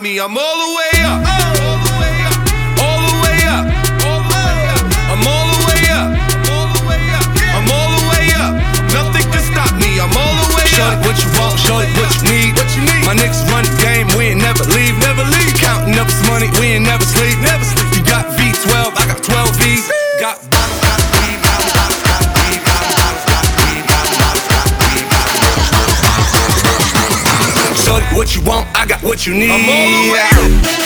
me, I'm all the way up. All the way up. All the way up. I'm all the way up. I'm all the way up. Nothing can stop me, I'm all the way up. Shorty, what you want, shorty, what you need. My niggas run the game, we ain't never leave. Counting up this money, we ain't never sleep. You got V12, I got 12 V's. Got shorty, what you want, I got what you need. I'm all the way up.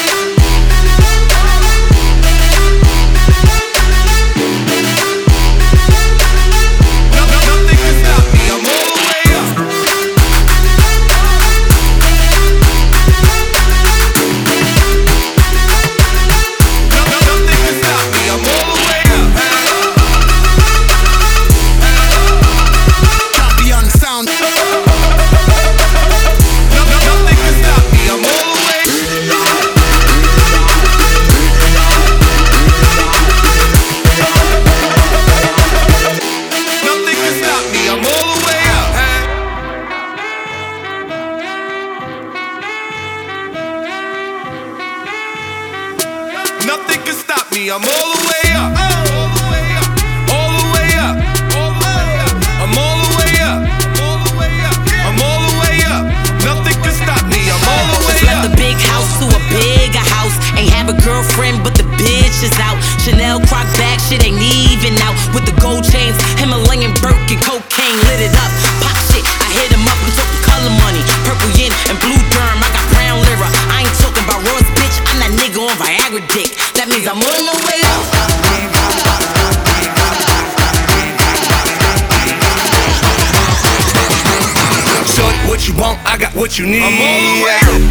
Nothing can stop me, I'm all the way up. All the way up. All the way up. I'm all the way up. I'm all the way up. Nothing can stop me, I'm all the way up. Just left the big house to a bigger house. Ain't have a girlfriend, but the bitch is out. Chanel croc bag, shit ain't even out. With the gold chains, Himalayan Birkin, cocaine lit it up. Pop shit, I hit him up, I'm talking color money. Purple yin and blue derm, I got brown lira. I ain't talking about Ross, bitch, I'm that nigga on Viagra dick. That means I'm on the way up. Shorty, what you want, I got what you need. I'm all the way up.